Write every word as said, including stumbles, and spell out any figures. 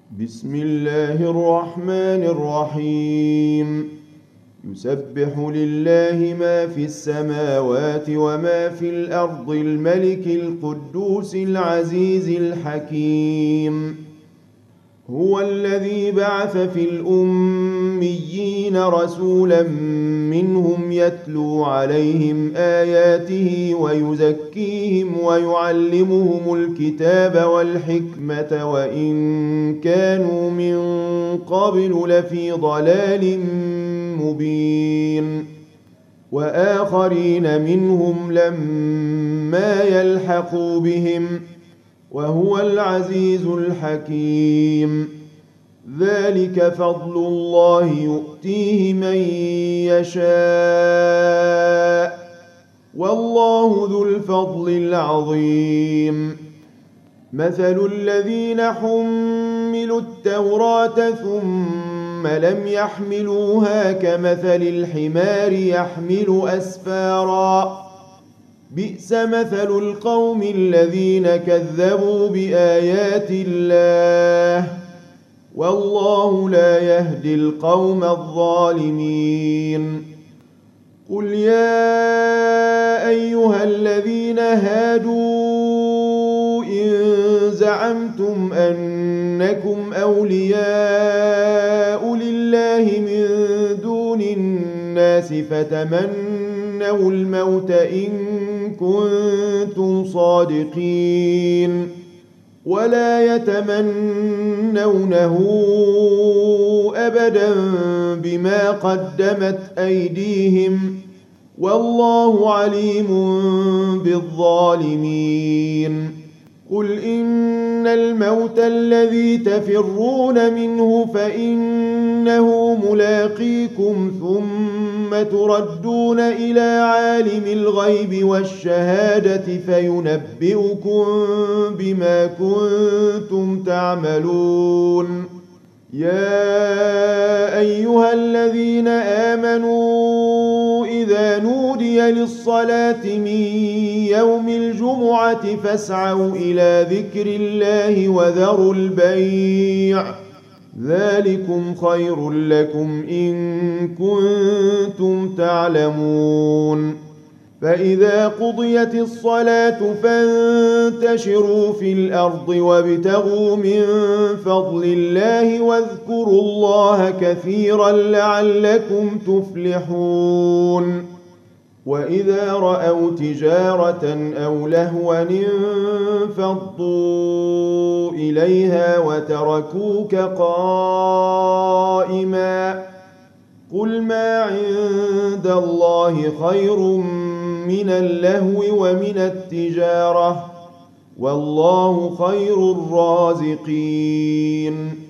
بسم الله الرحمن الرحيم يسبح لله ما في السماوات وما في الأرض الملك القدوس العزيز الحكيم هو الذي بعث في الأميين رسولا منهم يتلو عليهم آياته ويزكيهم ويعلمهم الكتاب والحكمة وإن كانوا من قبل لفي ضلال مبين وآخرين منهم لما يلحقوا بهم وهو العزيز الحكيم ذلك فضل الله يؤتيه من يشاء والله ذو الفضل العظيم مثل الذين حملوا التوراة ثم لم يحملوها كمثل الحمار يحمل أسفارا بئس مثل القوم الذين كذبوا بآيات الله والله لا يهدي القوم الظالمين قل يا أيها الذين هادوا إن زعمتم أنكم أولياء لله من دون الناس فتمنوا الموت إن كنتم صادقين ولا يتمنونه أبدا بما قدمت أيديهم والله عليم بالظالمين قل إن الموت الذي تفرون منه فإنه ملاقيكم ثم تردون إلى عالم الغيب والشهادة فينبئكم بما كنتم تعملون يا أيها الذين آمنوا إذا نودي للصلاة من يوم الجمعة فاسعوا إلى ذكر الله وذروا البيع ذلكم خير لكم إن كنتم تعلمون فإذا قضيت الصلاة فانتشروا في الأرض وابتغوا من فضل الله واذكروا الله كثيرا لعلكم تفلحون وإذا رأوا تجارة أو لهوا انفضوا إليها وتركوك قائما قل ما عند الله خير من اللهو ومن التجارة والله خير الرازقين